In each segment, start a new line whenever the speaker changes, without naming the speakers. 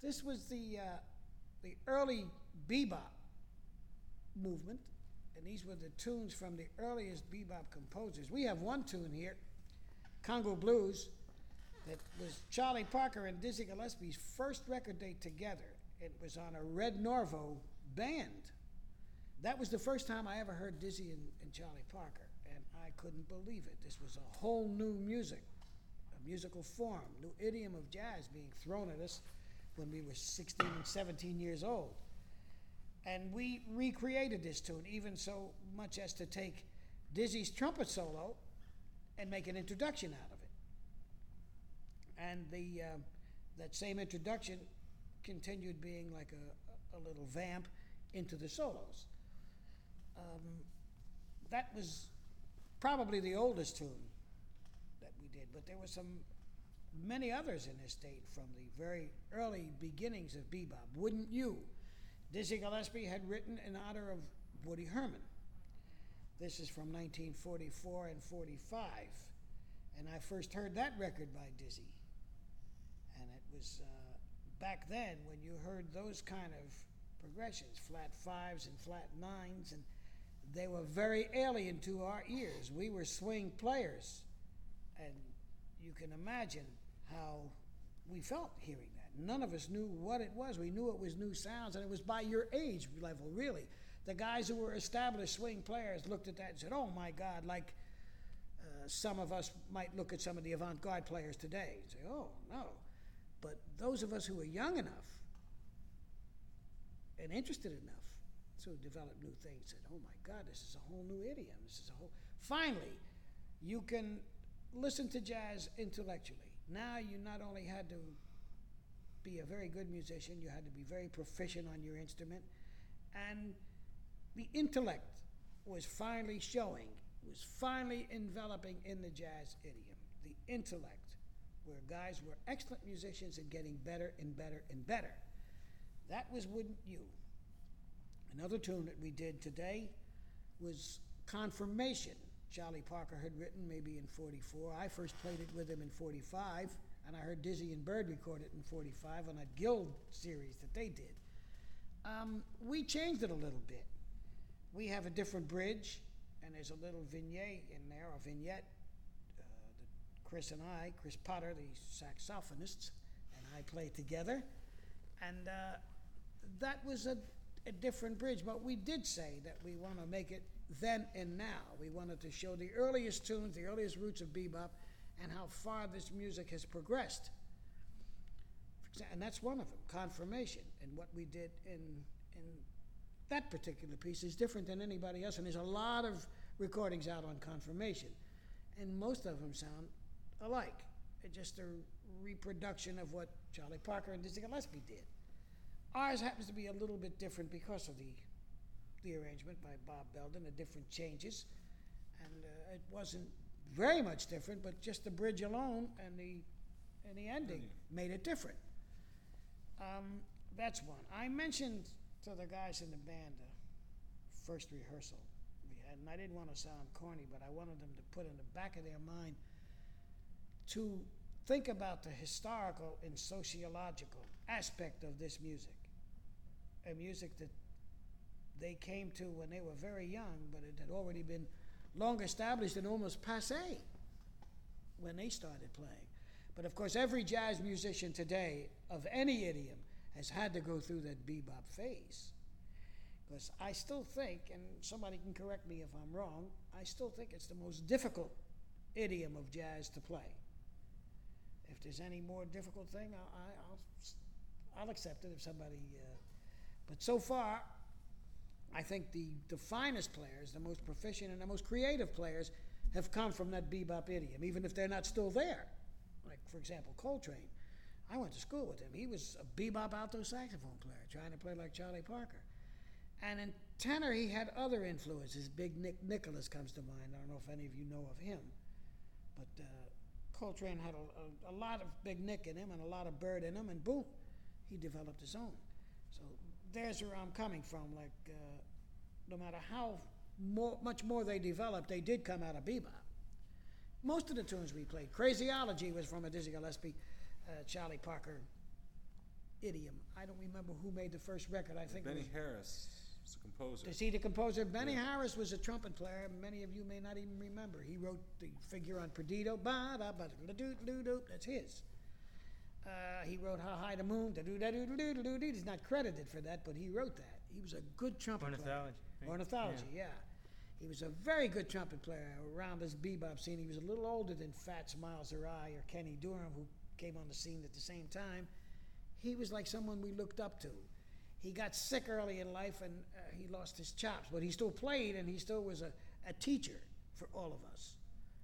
This was the early bebop movement, and these were the tunes from the earliest bebop composers. We have one tune here, Congo Blues, that was Charlie Parker and Dizzy Gillespie's first record date together. It was on a Red Norvo band. That was the first time I ever heard Dizzy and Charlie Parker, and I couldn't believe it. This was a whole new music, a musical form, new idiom of jazz being thrown at us when we were 16 and 17 years old. And we recreated this tune, even so much as to take Dizzy's trumpet solo and make an introduction out of it. And that same introduction continued being like a little vamp into the solos. That was probably the oldest tune that we did, but there were many others in this state from the very early beginnings of bebop. Wouldn't You? Dizzy Gillespie had written in honor of Woody Herman. This is from 1944 and 45, and I first heard that record by Dizzy. And it was back then when you heard those kind of progressions, flat fives and flat nines, and they were very alien to our ears. We were swing players, and you can imagine how we felt hearing that. None of us knew what it was. We knew it was new sounds, and it was by your age level, really. The guys who were established swing players looked at that and said, oh my God, like some of us might look at some of the avant-garde players today and say, oh no. But those of us who were young enough and interested enough to develop new things said, oh my God, this is a whole new idiom. Finally, you can listen to jazz intellectually. Now you not only had to be a very good musician, you had to be very proficient on your instrument, and the intellect was finally showing, was finally enveloping in the jazz idiom. The intellect, where guys were excellent musicians and getting better and better and better. That was Wouldn't You? Another tune that we did today was Confirmation. Charlie Parker had written maybe in 44. I first played it with him in 45, and I heard Dizzy and Bird record it in 45 on that Guild series that they did. We changed it a little bit. We have a different bridge, and there's a little vignette in there, a vignette. Chris Potter, the saxophonists, and I played together. And that was a different bridge, but we did say that we want to make it then and now. We wanted to show the earliest tunes, the earliest roots of bebop, and how far this music has progressed. And that's one of them, Confirmation. And what we did in that particular piece is different than anybody else, and there's a lot of recordings out on Confirmation, and most of them sound alike. It's just a reproduction of what Charlie Parker and Dizzy Gillespie did. Ours happens to be a little bit different because of the arrangement by Bob Belden, the different changes, and it wasn't very much different, but just the bridge alone and the ending made it different. That's one. I mentioned to the guys in the band first rehearsal we had, and I didn't want to sound corny, but I wanted them to put in the back of their mind to think about the historical and sociological aspect of this music, a music that they came to when they were very young, but it had already been long established and almost passé when they started playing. But of course, every jazz musician today of any idiom has had to go through that bebop phase. Because I still think, and somebody can correct me if I'm wrong, I still think it's the most difficult idiom of jazz to play. If there's any more difficult thing, I'll accept it if somebody. But so far, I think the finest players, the most proficient and the most creative players have come from that bebop idiom, even if they're not still there. Like, for example, Coltrane. I went to school with him. He was a bebop alto saxophone player, trying to play like Charlie Parker. And in tenor, he had other influences. Big Nick Nicholas comes to mind. I don't know if any of you know of him. But Coltrane had a lot of Big Nick in him and a lot of Bird in him, and boom, he developed his own. So there's where I'm coming from. Like, no matter how much more they developed, they did come out of bebop. Most of the tunes we played, Crazyology was from a Dizzy Gillespie, Charlie Parker idiom. I don't remember who made the first record. I think it
Benny
was,
Harris was the composer.
is he the composer? Benny
Yeah.
Harris was a trumpet player. Many of you may not even remember. He wrote the figure on Perdido. Ba da ba da doo doo doo. That's his. He wrote How High the Moon. Da doo da doo doo doo doo. He's not credited for that, but he wrote that. He was a good trumpet player.
Ornithology. Right?
Ornithology, yeah. He was a very good trumpet player around this bebop scene. He was a little older than Fats Miles or I or Kenny Dorham, who came on the scene at the same time. He was like someone we looked up to. He got sick early in life and he lost his chops, but he still played and he still was a teacher for all of us.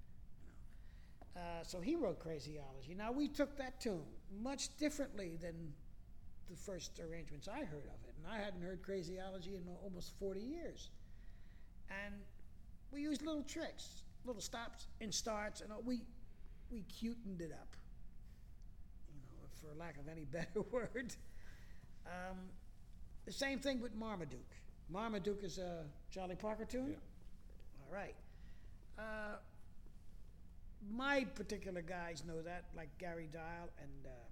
So he wrote Crazyology. Now we took that tune much differently than the first arrangements I heard of it, and I hadn't heard Crazyology in almost 40 years. And we used little tricks, little stops and starts, and we cutened it up, for lack of any better word. The same thing with Marmaduke. Marmaduke is a Charlie Parker tune?
Yeah.
All right. My particular guys know that, like Gary Dial and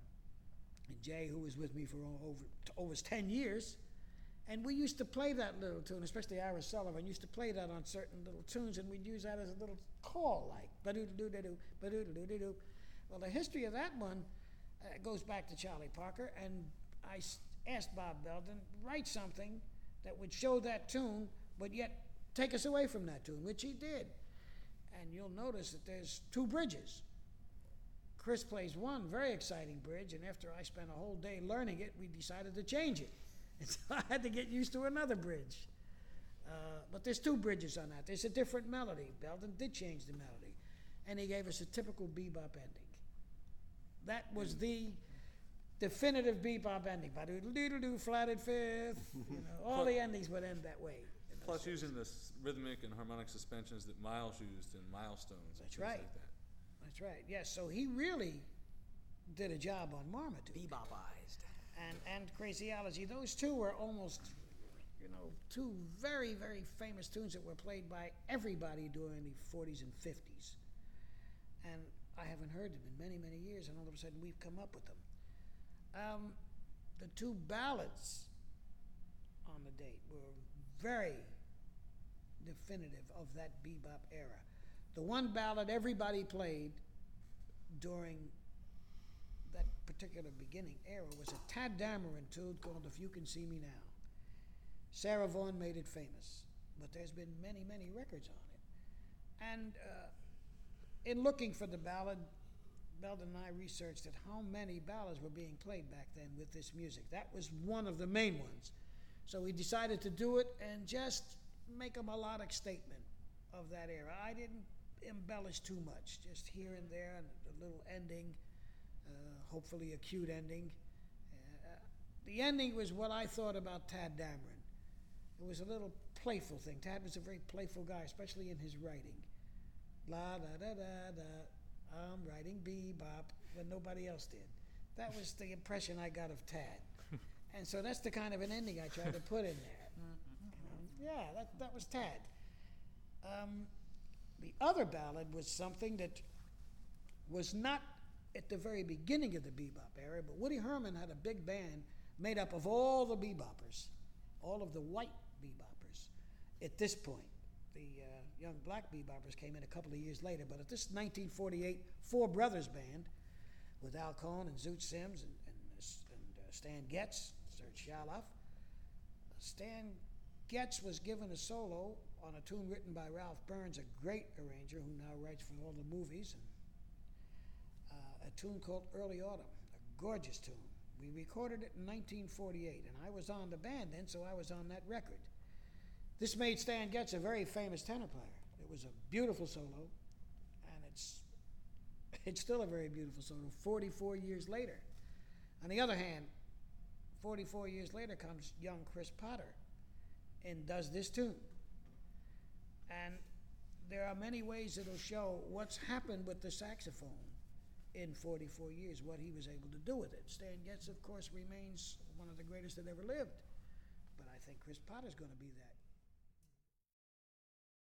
Jay, who was with me for over 10 years. And we used to play that little tune, especially Ira Sullivan used to play that on certain little tunes, and we'd use that as a little call, like ba-doo-doo-doo-doo, ba-doo-doo-doo-doo. Well, the history of that one goes back to Charlie Parker, and I asked Bob Belden, write something that would show that tune, but yet take us away from that tune, which he did. And you'll notice that there's two bridges. Chris plays one very exciting bridge, and after I spent a whole day learning it, we decided to change it. And so I had to get used to another bridge. But there's two bridges on that. There's a different melody. Belden did change the melody. And he gave us a typical bebop ending. That was the definitive bebop ending. Ba-doo-doo-doo-doo, flatted fifth. All the endings would end that way.
Plus using the rhythmic and harmonic suspensions that Miles used in Milestones.
That's
and things
right.
Like that.
That's right. Yes, so he really did a job on Marmaduke.
Bebopized.
And Crazyology. Those two were almost, two very, very famous tunes that were played by everybody during the 40s and 50s. And I haven't heard them in many, many years, and all of a sudden we've come up with them. The two ballads on the date were very definitive of that bebop era. The one ballad everybody played during that particular beginning era was a Tad Dameron tune called If You Can See Me Now. Sarah Vaughan made it famous, but there's been many, many records on it. And in looking for the ballad, Belden and I researched how many ballads were being played back then with this music. That was one of the main ones. So we decided to do it and just make a melodic statement of that era. I didn't embellish too much, just here and there, and a little ending, hopefully a cute ending. The ending was what I thought about Tad Dameron. It was a little playful thing. Tad was a very playful guy, especially in his writing. La da da da da, I'm writing bebop when nobody else did. That was the impression I got of Tad. And so that's the kind of an ending I tried to put in there. Yeah, that was Tad. The other ballad was something that was not at the very beginning of the bebop era, but Woody Herman had a big band made up of all the beboppers, all of the white beboppers. At this point, the young black beboppers came in a couple of years later, but at this 1948 Four Brothers band with Al Cohn and Zoot Sims and Stan Getz, Serge Shaloff. Stan Getz was given a solo on a tune written by Ralph Burns, a great arranger who now writes for all the movies, and a tune called Early Autumn, a gorgeous tune. We recorded it in 1948, and I was on the band then, so I was on that record. This made Stan Getz a very famous tenor player. It was a beautiful solo, and it's still a very beautiful solo 44 years later. On the other hand, 44 years later comes young Chris Potter and does this tune. And there are many ways it'll show what's happened with the saxophone in 44 years, what he was able to do with it. Stan Getz, of course, remains one of the greatest that ever lived. But I think Chris Potter's going to be that.